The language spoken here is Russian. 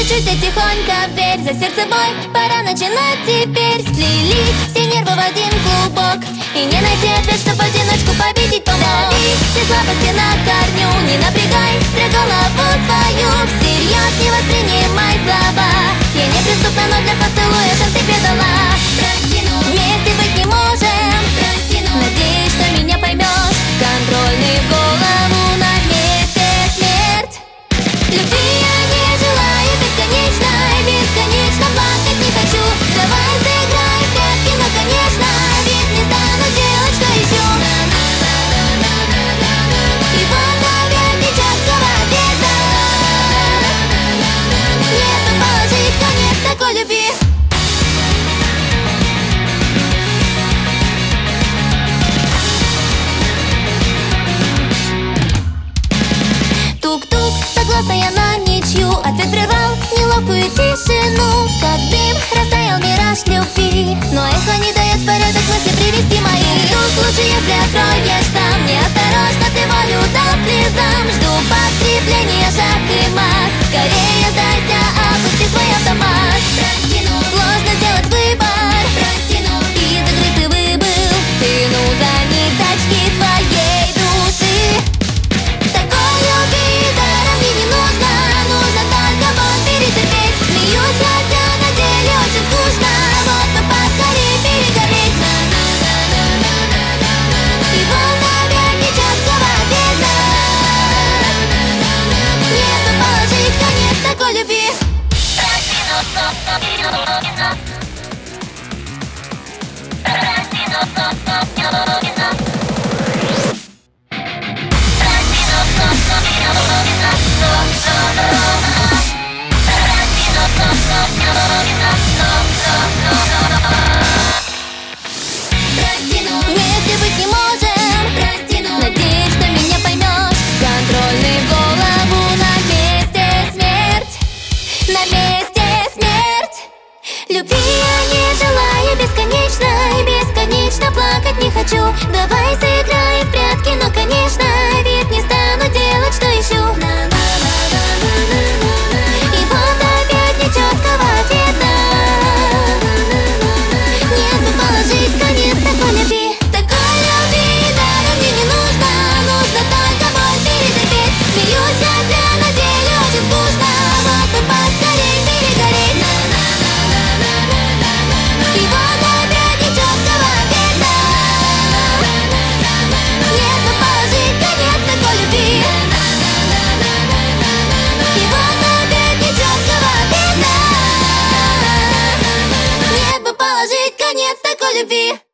Стучусь тихонько в дверь, за сердце бой, пора начинать теперь. Сплелись все нервы в один клубок, и не найти ответ, чтоб в одиночку победить помог. Дави все слабости на корню, не напрягай зря голову свою. Всерьез не воспринимай слова, я неприступна, но для поцелуя шанс тебе дала. Прости, но вместе быть не можем. Прости, но надеюсь, что меня поймешь. Контрольный в голову, на месте смерть. Любви я не желаю бесконечно, бесконечно плакать не хочу. Давай заиграй в прятки, но, конечно, ведь не стану делать, что ищу. И вот опять нечасткого ответа. Нету положить конец такой любви. Тук-тук, согласна я на ничью. Ответ прервал неловкую тишину. Как дым растаял мираж любви, но эхо не дает в порядок мысли привести мои. Тук, лучше если откроешь сам. Неосторожно ты волю дал слезам. Жду подкрепления, шаг и мат. Скорее сдайся, опусти свой автомат. Прости, но сложно сделать выбор. Прости, но из игры ты выбыл. Тяну за ниточки твоей души. Такой любви даром мне не нужно. Нужно только боль перетерпеть. Смеюсь, хотя на деле очень скучно. Вот бы поскорее перегореть. И вот опять нечасткого ответа. Нету положить конец такой любви. Вместе быть не можем. Надеюсь, что меня поймешь. Контрольный в голову, на месте смерть. На месте смерть. Любви я не желаю бесконечно, и бесконечно плакать не хочу. Давай